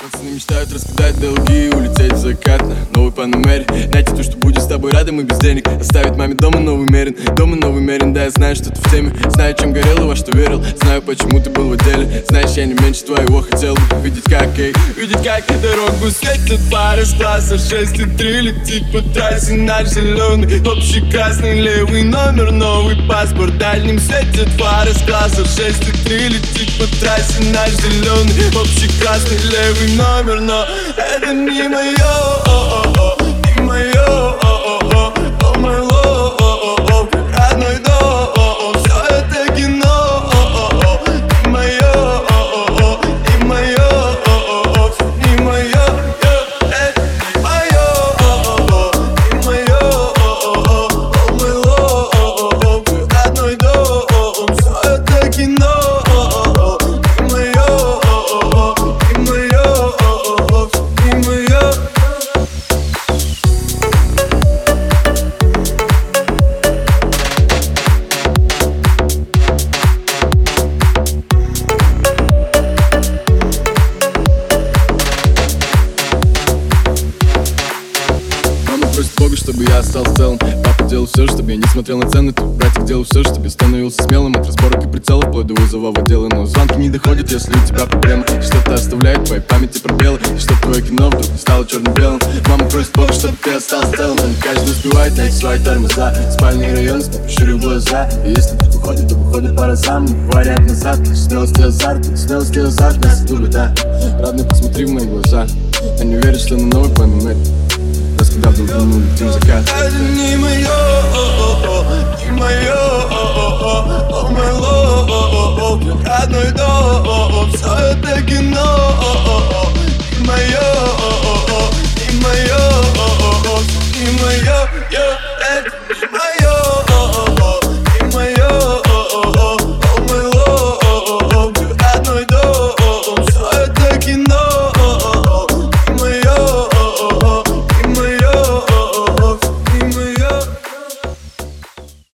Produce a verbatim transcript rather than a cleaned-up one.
Пацаны мечтают раскидать долги и улететь в закат на новый Панамере. Найти то, что будет с тобой рядом и без денег. Оставить маме дома новый мерин, дома новый мерин. Да, я знаю, что ты в теме, знаю, чем горел и во что верил. Знаю, почему ты был в отделе. Знаешь, я не меньше твоего хотел бы видеть, как, эй, видеть, как дорогу светит пара с класса шесть и три. Летит по трассе наш зеленый, общий красный левый номер, новый паспорт. Дальним светит фары с класса шесть и три. Летит по трассе наш зеленый, общий красный левый номер, но это не мое, не мое, о мой лов, родной дом, все это кино, не мое, не мое, не мое, это не мое, не мое, о мой лов, родной дом, все это кино. Просит Бога, чтобы я остался целым. Папа делал все, чтобы я не смотрел на цены. Ты, братик, делал все, чтобы я становился смелым. От разборок и прицелов вплоть до вызова в отделы. Но звонки не доходят, если у тебя проблемы. Что-то оставляет в твоей памяти пробелы. И что твое кино вдруг не стало черно-белым. Мама просит Бога, чтобы ты остался целым. Но не каждый успевает найти свои тормоза. Спальный район, шире глаза. И если тут выходит, то выходит по разам. Не вариант назад, смелость и азарт. Смелость и азарт, нас любят, да. Родной, посмотри в мои глаза. Я не верю, что на новый Панамере. Когда в долгу улетим в закат. Это не мое, не мое, о мой лов, родной дом, все это кино. Не мое, не мое, не мое.